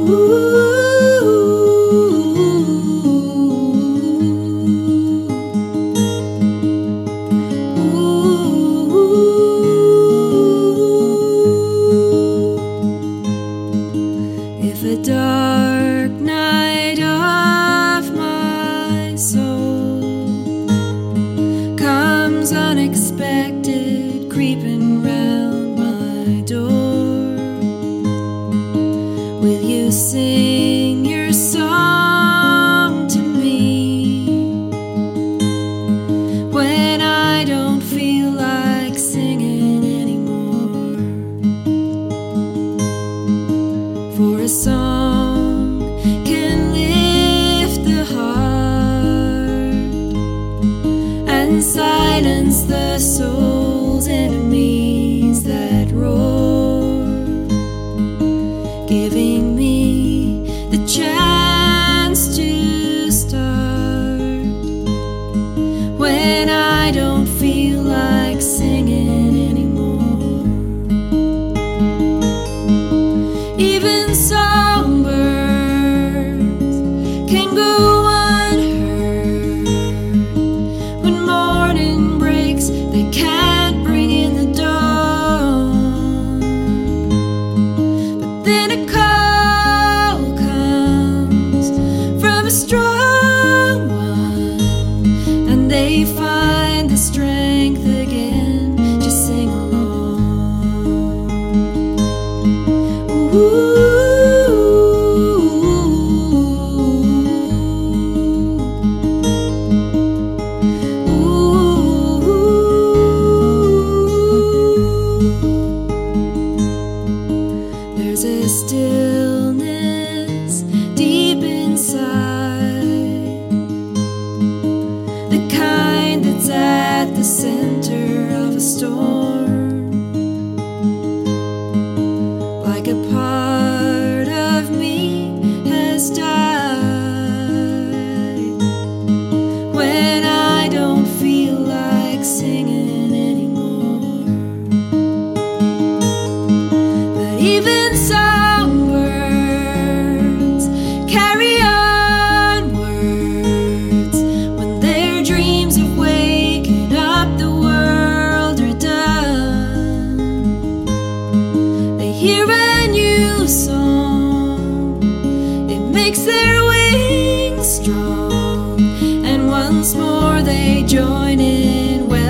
If a dark night of my soul comes unexpected, creeping round my door, will you sing your song to me when I don't feel like singing anymore? For a song can lift the heart and silence the soul's enemies that roar, giving me the chance to start when I don't feel like singing anymore. Even songbirds can go unheard. When morning breaks, they can't bring in the dawn. But then a call comes from a strong one, and they find the strength again to sing along. Ooh. There's a stillness deep inside, the kind that's at the center of a storm, like a part of me has died when I don't feel like singing anymore. But even songbirds carry on words when their dreams of waking up the world are done. They hear a new song, it makes their wings strong, and once more they join in.